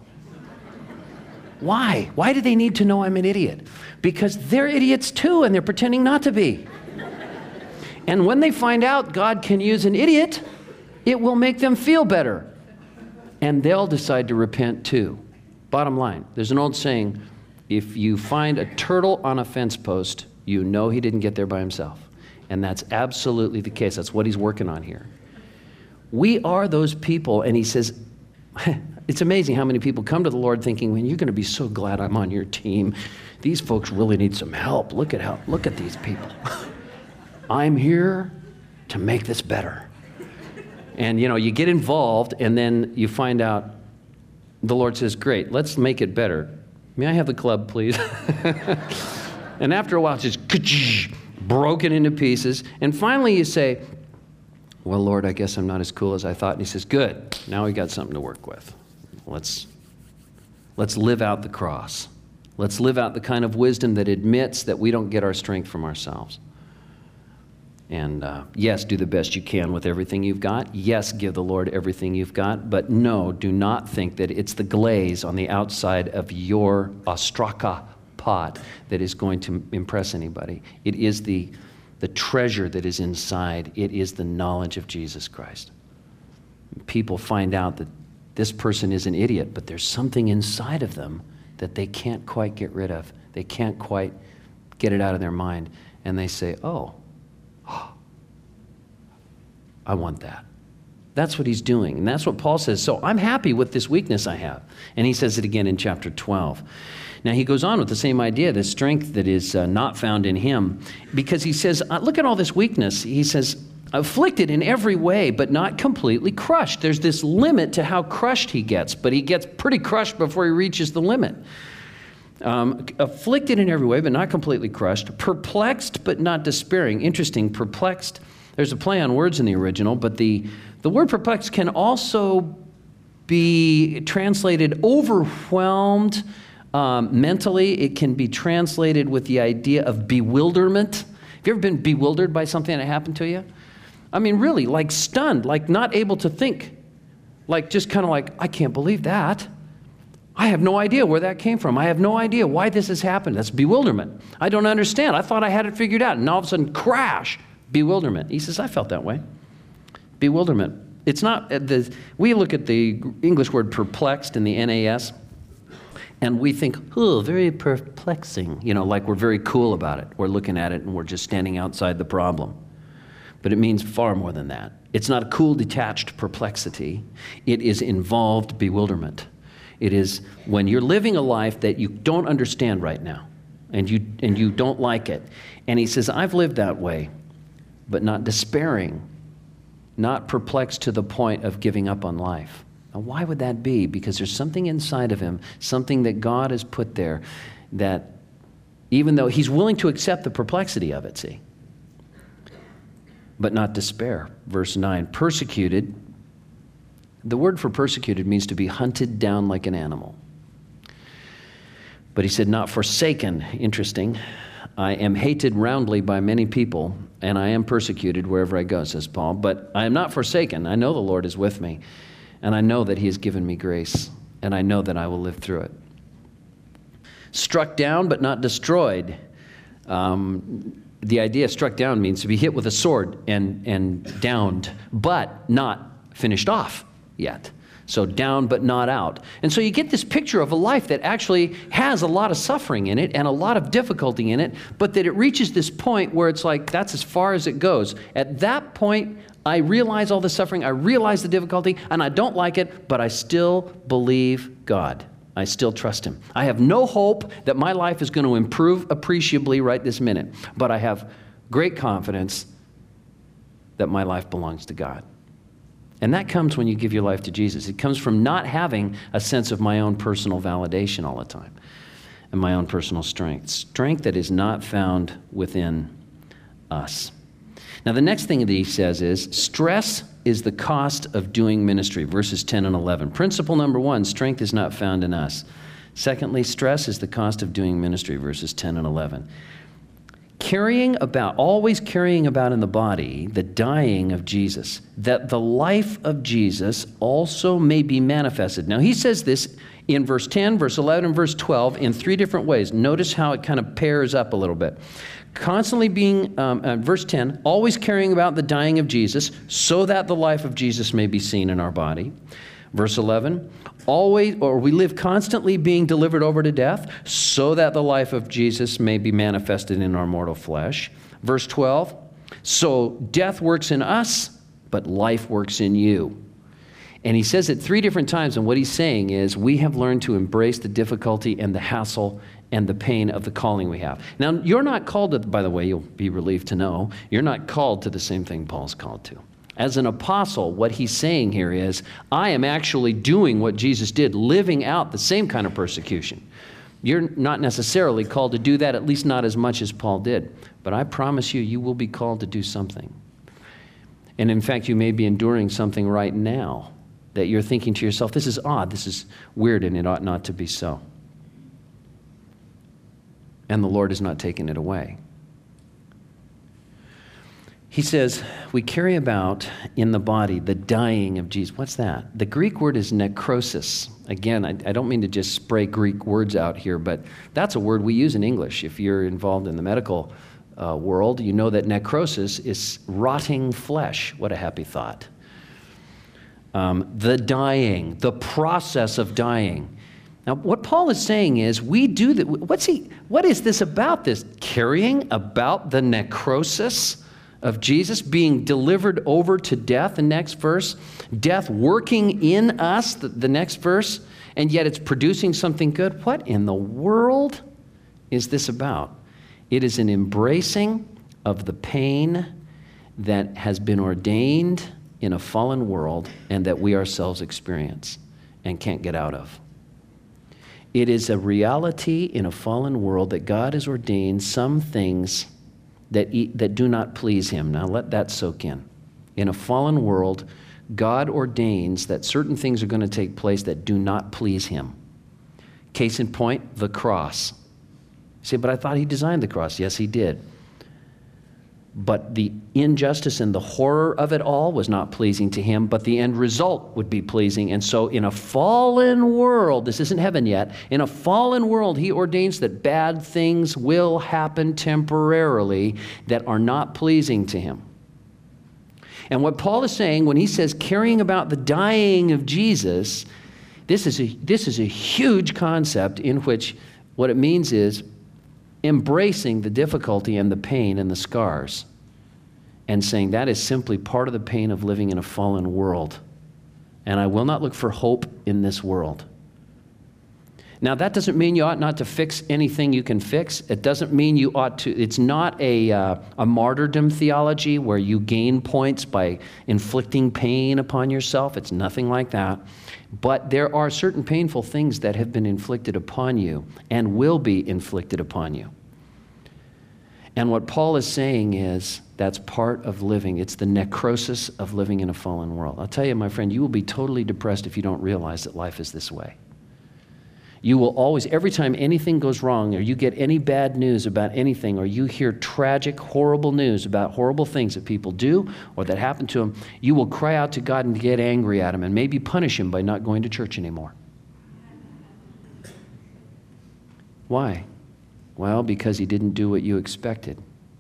Why? Why do they need to know I'm an idiot? Because they're idiots too, and they're pretending not to be. And when they find out God can use an idiot, it will make them feel better. And they'll decide to repent too. Bottom line, there's an old saying, if you find a turtle on a fence post, you know he didn't get there by himself. And that's absolutely the case. That's what he's working on here. We are those people, and he says, it's amazing how many people come to the Lord thinking, man, you're going to be so glad I'm on your team. These folks really need some help. Look at how, look at these people. I'm here to make this better. And, you know, you get involved, and then you find out the Lord says, great, let's make it better. May I have the club, please? And after a while, it's just broken into pieces. And finally you say, well, Lord, I guess I'm not as cool as I thought. And he says, good, now we got something to work with. Let's, let's live out the cross. Let's live out the kind of wisdom that admits that we don't get our strength from ourselves. And uh, yes, do the best you can with everything you've got. Yes, give the Lord everything you've got. But no, do not think that it's the glaze on the outside of your ostraka pot that is going to impress anybody. It is the, the treasure that is inside. It is the knowledge of Jesus Christ. People find out that this person is an idiot, but there's something inside of them that they can't quite get rid of. They can't quite get it out of their mind. And they say, oh, I want that. That's what he's doing. And that's what Paul says. So I'm happy with this weakness I have. And he says it again in chapter twelve. Now he goes on with the same idea, the strength that is uh, not found in him. Because he says, uh, look at all this weakness. He says, afflicted in every way, but not completely crushed. There's this limit to how crushed he gets, but he gets pretty crushed before he reaches the limit. Um, afflicted in every way, but not completely crushed. Perplexed, but not despairing. Interesting, perplexed. There's a play on words in the original, but the, the word perplexed can also be translated overwhelmed um, mentally. It can be translated with the idea of bewilderment. Have you ever been bewildered by something that happened to you? I mean, really, like stunned, like not able to think. Like just kind of like, I can't believe that. I have no idea where that came from. I have no idea why this has happened. That's bewilderment. I don't understand. I thought I had it figured out. And all of a sudden, crash. Bewilderment. He says, I felt that way. Bewilderment. It's not, the, we look at the English word perplexed in the N A S, and we think, oh, very perplexing. You know, like we're very cool about it. We're looking at it and we're just standing outside the problem. But it means far more than that. It's not a cool, detached perplexity. It is involved bewilderment. It is when you're living a life that you don't understand right now, and you, and you don't like it. And he says, I've lived that way, but not despairing, not perplexed to the point of giving up on life. Now, why would that be? Because there's something inside of him, something that God has put there, that even though he's willing to accept the perplexity of it, see, but not despair. Verse nine, persecuted. The word for persecuted means to be hunted down like an animal. But he said, not forsaken. Interesting. I am hated roundly by many people, and I am persecuted wherever I go, says Paul. But I am not forsaken. I know the Lord is with me, and I know that he has given me grace, and I know that I will live through it. Struck down, but not destroyed. Um, the idea struck down means to be hit with a sword and, and downed, but not finished off yet. So down but not out. And so you get this picture of a life that actually has a lot of suffering in it and a lot of difficulty in it, but that it reaches this point where it's like, that's as far as it goes. At that point, I realize all the suffering, I realize the difficulty, and I don't like it, but I still believe God. I still trust him. I have no hope that my life is going to improve appreciably right this minute, but I have great confidence that my life belongs to God. And that comes when you give your life to Jesus. It comes from not having a sense of my own personal validation all the time and my own personal strength. Strength that is not found within us. Now, the next thing that he says is stress is the cost of doing ministry, verses ten and eleven. Principle number one, strength is not found in us. Secondly, stress is the cost of doing ministry, verses ten and eleven. Carrying about, always carrying about in the body the dying of Jesus, that the life of Jesus also may be manifested. Now, he says this in verse ten, verse eleven, and verse twelve in three different ways. Notice how it kind of pairs up a little bit. Constantly being, um, uh, verse ten, always carrying about the dying of Jesus, so that the life of Jesus may be seen in our body. Verse eleven, always, or we live constantly being delivered over to death, so that the life of Jesus may be manifested in our mortal flesh. Verse twelve, so death works in us, but life works in you. And he says it three different times, and what he's saying is we have learned to embrace the difficulty and the hassle and the pain of the calling we have. Now, you're not called to, by the way, you'll be relieved to know, you're not called to the same thing Paul's called to. As an apostle, what he's saying here is, I am actually doing what Jesus did, living out the same kind of persecution. You're not necessarily called to do that, at least not as much as Paul did. But I promise you, you will be called to do something. And in fact, you may be enduring something right now that you're thinking to yourself, this is odd, this is weird, and it ought not to be so. And the Lord is not taking it away. He says, we carry about in the body the dying of Jesus. What's that? The Greek word is necrosis. Again, I, I don't mean to just spray Greek words out here, but that's a word we use in English. If you're involved in the medical uh, world, you know that necrosis is rotting flesh. What a happy thought. Um, the dying, the process of dying. Now, what Paul is saying is, we do that. What's he? What is this about? This carrying about the necrosis of Jesus, being delivered over to death, the next verse, death working in us, the, the next verse, and yet it's producing something good. What in the world is this about? It is an embracing of the pain that has been ordained in a fallen world and that we ourselves experience and can't get out of. It is a reality in a fallen world that God has ordained some things that eat, that do not please him. Now let that soak in. In a fallen world, God ordains that certain things are going to take place that do not please him. Case in point, the cross. You say, but I thought he designed the cross. Yes, he did. But the injustice and the horror of it all was not pleasing to him, but the end result would be pleasing. And so in a fallen world, this isn't heaven yet, in a fallen world, he ordains that bad things will happen temporarily that are not pleasing to him. And what Paul is saying when he says carrying about the dying of Jesus, this is a, this is a huge concept in which what it means is embracing the difficulty and the pain and the scars and saying that is simply part of the pain of living in a fallen world. And I will not look for hope in this world. Now, that doesn't mean you ought not to fix anything you can fix. It doesn't mean you ought to, it's not a, uh, a martyrdom theology where you gain points by inflicting pain upon yourself. It's nothing like that. But there are certain painful things that have been inflicted upon you and will be inflicted upon you. And what Paul is saying is that's part of living. It's the necrosis of living in a fallen world. I'll tell you, my friend, you will be totally depressed if you don't realize that life is this way. You will always, every time anything goes wrong or you get any bad news about anything or you hear tragic, horrible news about horrible things that people do or that happen to them, you will cry out to God and get angry at him and maybe punish him by not going to church anymore. Why? Well, because he didn't do what you expected.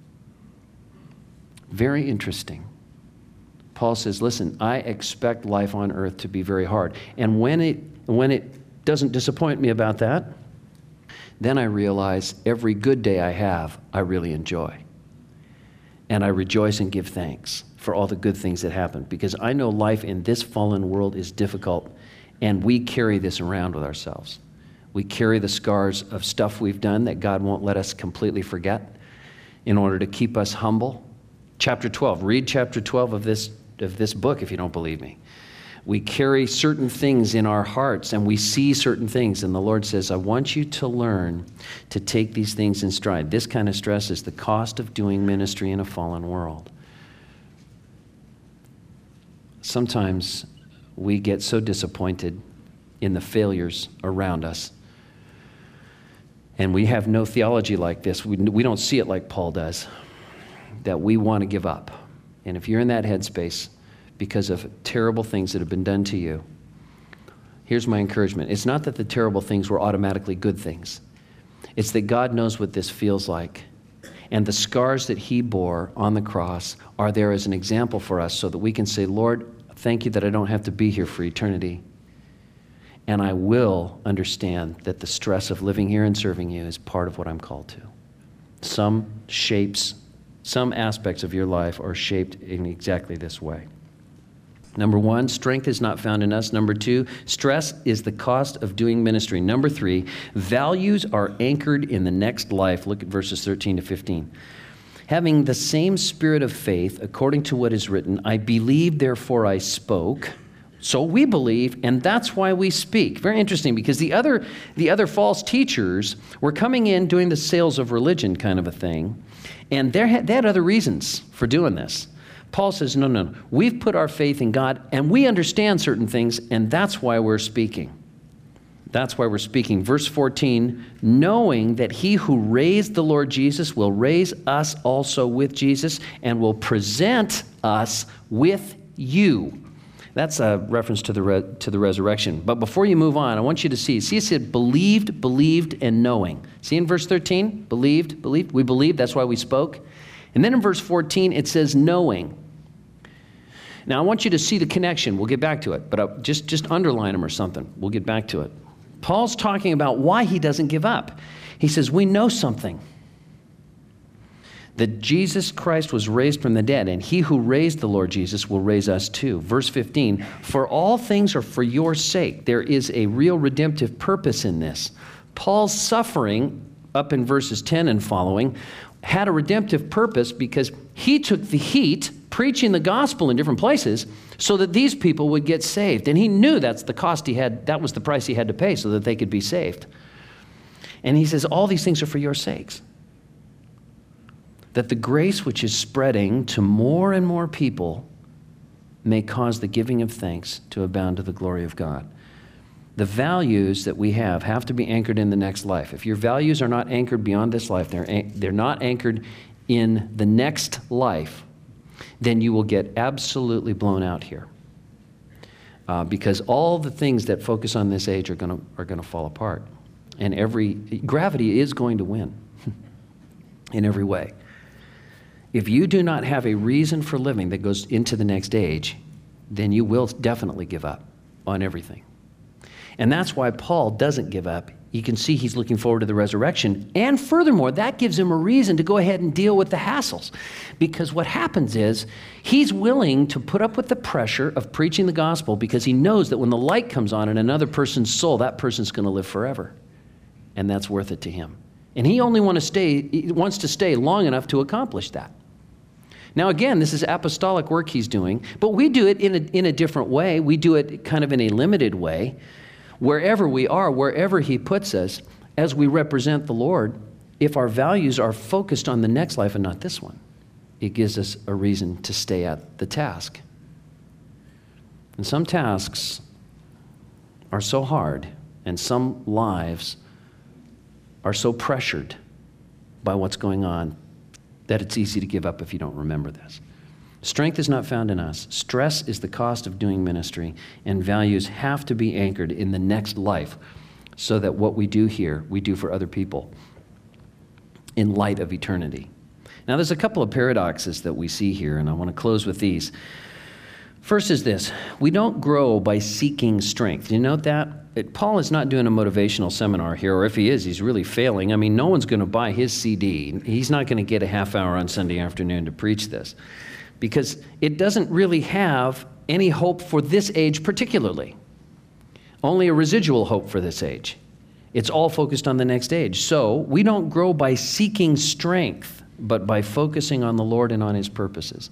Very interesting. Paul says, listen, I expect life on earth to be very hard. And when it, when it doesn't disappoint me about that, then I realize every good day I have, I really enjoy. And I rejoice and give thanks for all the good things that happen, because I know life in this fallen world is difficult, and we carry this around with ourselves. We carry the scars of stuff we've done that God won't let us completely forget in order to keep us humble. Chapter twelve, read chapter twelve of this, of this book if you don't believe me. We carry certain things in our hearts and we see certain things, and the Lord says, I want you to learn to take these things in stride. This kind of stress is the cost of doing ministry in a fallen world. sometimes we get so disappointed in the failures around us. And we have no theology like this. We, we don't see it like Paul does, that we want to give up. And if you're in that headspace because of terrible things that have been done to you, here's my encouragement. It's not that the terrible things were automatically good things. It's that God knows what this feels like. And the scars that he bore on the cross are there as an example for us so that we can say, Lord, thank you that I don't have to be here for eternity. And I will understand that the stress of living here and serving you is part of what I'm called to. Some shapes, some aspects of your life are shaped in exactly this way. Number one, strength is not found in us. Number two, stress is the cost of doing ministry. Number three, values are anchored in the next life. Look at verses thirteen to fifteen. Having the same spirit of faith, according to what is written, I believed, therefore I spoke. So we believe, and that's why we speak. Very interesting, because the other, the other false teachers were coming in doing the sales of religion kind of a thing, and they had, they had other reasons for doing this. Paul says, no, no, no, we've put our faith in God, and we understand certain things, and that's why we're speaking. That's why we're speaking. Verse fourteen, knowing that he who raised the Lord Jesus will raise us also with Jesus and will present us with you. That's a reference to the re- to the resurrection. But before you move on, I want you to see. See, it said believed, believed, and knowing. See in verse thirteen? Believed, believed. We believed, that's why we spoke. And then in verse fourteen, it says knowing. Now, I want you to see the connection. We'll get back to it, but I'll just, just underline them or something. We'll get back to it. Paul's talking about why he doesn't give up. He says, we know something. That Jesus Christ was raised from the dead, and he who raised the Lord Jesus will raise us too. Verse fifteen, for all things are for your sake. There is a real redemptive purpose in this. Paul's suffering, up in verses ten and following, had a redemptive purpose because he took the heat preaching the gospel in different places so that these people would get saved. And he knew that's the cost he had, that was the price he had to pay so that they could be saved. And he says, all these things are for your sakes. That the grace which is spreading to more and more people may cause the giving of thanks to abound to the glory of God. The values that we have have to be anchored in the next life. If your values are not anchored beyond this life, they're, they're not anchored in the next life, then you will get absolutely blown out here. Uh, because all the things that focus on this age are going to are going to fall apart. And every gravity is going to win in every way. If you do not have a reason for living that goes into the next age, then you will definitely give up on everything. And that's why Paul doesn't give up. You can see he's looking forward to the resurrection. And furthermore, that gives him a reason to go ahead and deal with the hassles. Because what happens is he's willing to put up with the pressure of preaching the gospel because he knows that when the light comes on in another person's soul, that person's going to live forever. And that's worth it to him. And he only want to stay, he wants to stay long enough to accomplish that. Now, again, this is apostolic work he's doing, but we do it in a, in a different way. We do it kind of in a limited way. Wherever we are, wherever he puts us, as we represent the Lord, if our values are focused on the next life and not this one, it gives us a reason to stay at the task. And some tasks are so hard, and some lives are so pressured by what's going on that it's easy to give up if you don't remember this. Strength is not found in us. Stress is the cost of doing ministry, and values have to be anchored in the next life so that what we do here, we do for other people in light of eternity. Now, there's a couple of paradoxes that we see here, and I want to close with these. First is this: we don't grow by seeking strength. Do you note that? It, Paul is not doing a motivational seminar here, or if he is, he's really failing. I mean, no one's going to buy his C D. He's not going to get a half hour on Sunday afternoon to preach this, because it doesn't really have any hope for this age particularly. Only a residual hope for this age. It's all focused on the next age. So we don't grow by seeking strength, but by focusing on the Lord and on his purposes.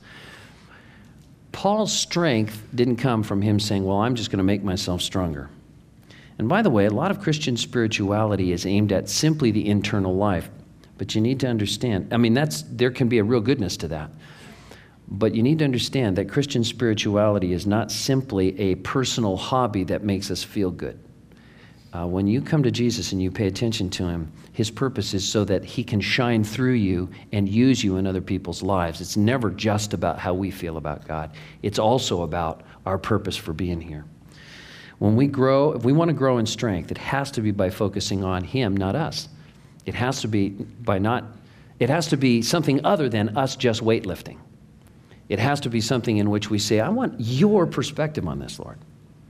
Paul's strength didn't come from him saying, well, I'm just going to make myself stronger. And by the way, a lot of Christian spirituality is aimed at simply the internal life. But you need to understand, I mean, that's there can be a real goodness to that. But you need to understand that Christian spirituality is not simply a personal hobby that makes us feel good. Uh, when you come to Jesus and you pay attention to him, his purpose is so that he can shine through you and use you in other people's lives. It's never just about how we feel about God. It's also about our purpose for being here. When we grow, if we want to grow in strength, it has to be by focusing on him, not us. It has to be by not, it has to be something other than us just weightlifting. It has to be something in which we say, I want your perspective on this, Lord.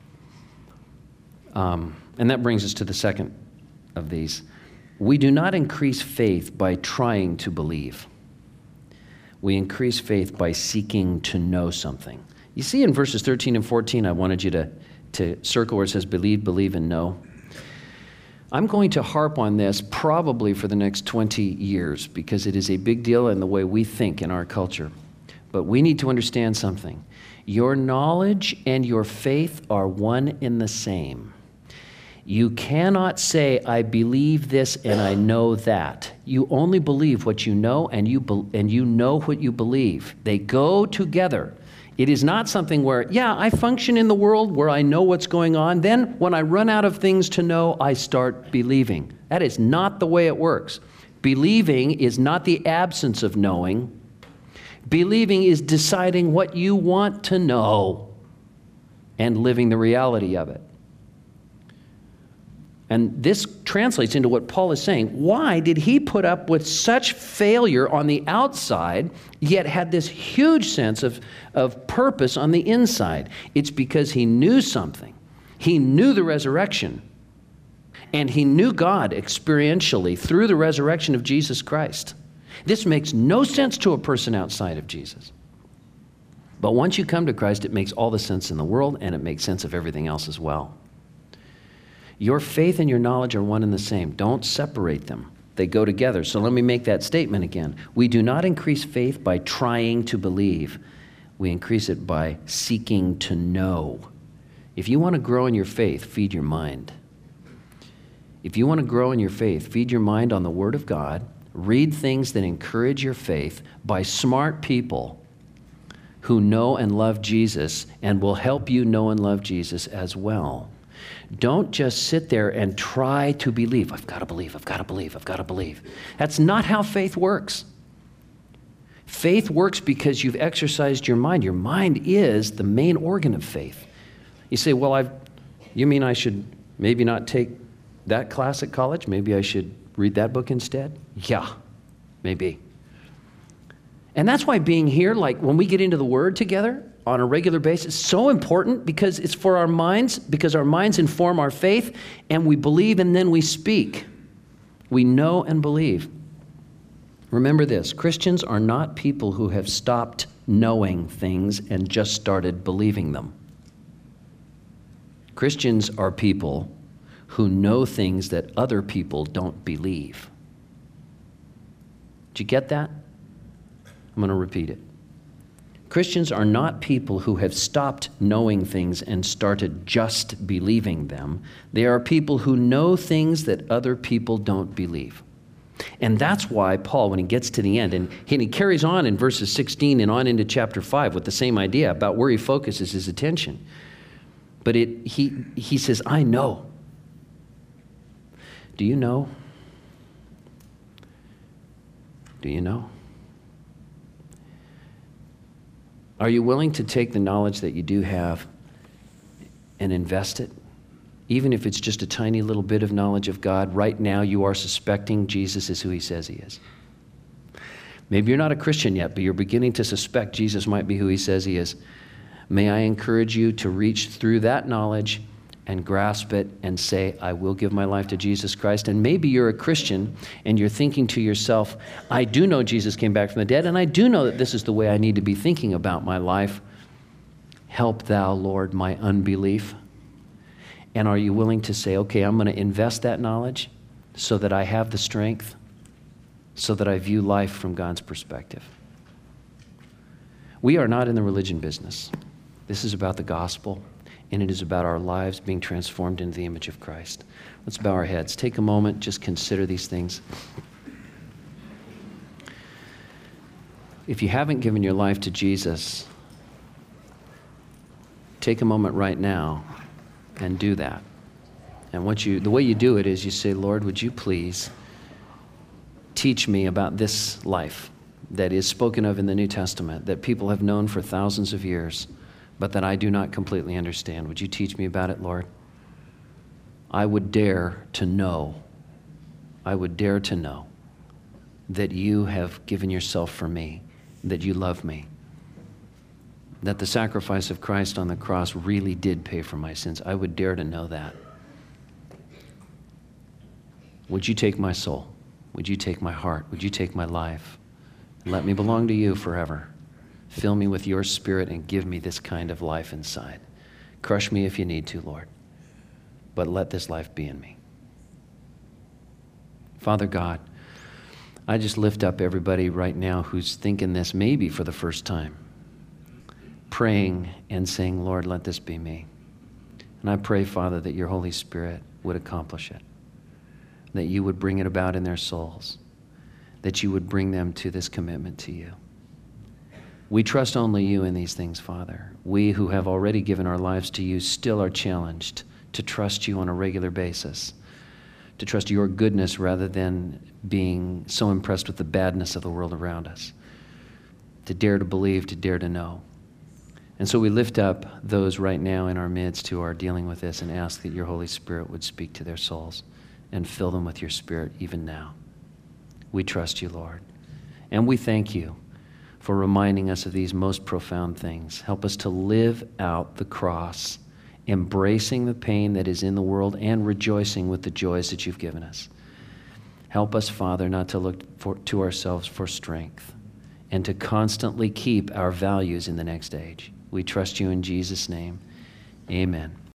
Um, and that brings us to the second of these. We do not increase faith by trying to believe. We increase faith by seeking to know something. You see in verses thirteen and fourteen, I wanted you to, to circle where it says believe, believe, and know. I'm going to harp on this probably for the next twenty years because it is a big deal in the way we think in our culture. But we need to understand something. Your knowledge and your faith are one and the same. You cannot say, I believe this and I know that. You only believe what you know, and you be- and you know what you believe. They go together. It is not something where, yeah, I function in the world where I know what's going on. Then when I run out of things to know, I start believing. That is not the way it works. Believing is not the absence of knowing. Believing is deciding what you want to know and living the reality of it. And this translates into what Paul is saying. Why did he put up with such failure on the outside, yet had this huge sense of, of purpose on the inside? It's because he knew something. He knew the resurrection. And he knew God experientially through the resurrection of Jesus Christ. This makes no sense to a person outside of Jesus. But once you come to Christ, it makes all the sense in the world, and it makes sense of everything else as well. Your faith and your knowledge are one and the same. Don't separate them. They go together. So let me make that statement again. We do not increase faith by trying to believe. We increase it by seeking to know. If you want to grow in your faith, feed your mind. If you want to grow in your faith, feed your mind on the Word of God. Read things that encourage your faith by smart people who know and love Jesus and will help you know and love Jesus as well. Don't just sit there and try to believe. I've got to believe, I've got to believe, I've got to believe. That's not how faith works. Faith works because you've exercised your mind. Your mind is the main organ of faith. You say, well, I've, you mean I should maybe not take that class at college? Maybe I should read that book instead? Yeah, maybe. And that's why being here, like when we get into the Word together on a regular basis, is so important because it's for our minds, because our minds inform our faith, and we believe and then we speak. We know and believe. Remember this, Christians are not people who have stopped knowing things and just started believing them. Christians are people who know things that other people don't believe. Did you get that? I'm going to repeat it. Christians are not people who have stopped knowing things and started just believing them. They are people who know things that other people don't believe. And that's why Paul, when he gets to the end, and he carries on in verses sixteen and on into chapter five with the same idea about where he focuses his attention. But it, he, he says, I know. Do you know? Do you know? Are you willing to take the knowledge that you do have and invest it? Even if it's just a tiny little bit of knowledge of God, right now you are suspecting Jesus is who he says he is. Maybe you're not a Christian yet, but you're beginning to suspect Jesus might be who he says he is. May I encourage you to reach through that knowledge and grasp it and say, I will give my life to Jesus Christ. And maybe you're a Christian and you're thinking to yourself, I do know Jesus came back from the dead, and I do know that this is the way I need to be thinking about my life. Help thou, Lord, my unbelief. And are you willing to say, okay, I'm going to invest that knowledge so that I have the strength, so that I view life from God's perspective? We are not in the religion business. This is about the gospel, and it is about our lives being transformed into the image of Christ. Let's bow our heads. Take a moment, just consider these things. If you haven't given your life to Jesus, take a moment right now and do that. And what you, the way you do it is you say, Lord, would you please teach me about this life that is spoken of in the New Testament, that people have known for thousands of years, but that I do not completely understand. Would you teach me about it, Lord? I would dare to know, I would dare to know that you have given yourself for me, that you love me, that the sacrifice of Christ on the cross really did pay for my sins. I would dare to know that. Would you take my soul? Would you take my heart? Would you take my life? Let me belong to you forever. Fill me with your Spirit and give me this kind of life inside. Crush me if you need to, Lord, but let this life be in me. Father God, I just lift up everybody right now who's thinking this maybe for the first time, praying and saying, Lord, let this be me. And I pray, Father, that your Holy Spirit would accomplish it, that you would bring it about in their souls, that you would bring them to this commitment to you. We trust only you in these things, Father. We who have already given our lives to you still are challenged to trust you on a regular basis, to trust your goodness rather than being so impressed with the badness of the world around us, to dare to believe, to dare to know. And so we lift up those right now in our midst who are dealing with this and ask that your Holy Spirit would speak to their souls and fill them with your Spirit even now. We trust you, Lord. And we thank you for reminding us of these most profound things. Help us to live out the cross, embracing the pain that is in the world and rejoicing with the joys that you've given us. Help us, Father, not to look for, to ourselves for strength and to constantly keep our values in the next age. We trust you in Jesus' name. Amen.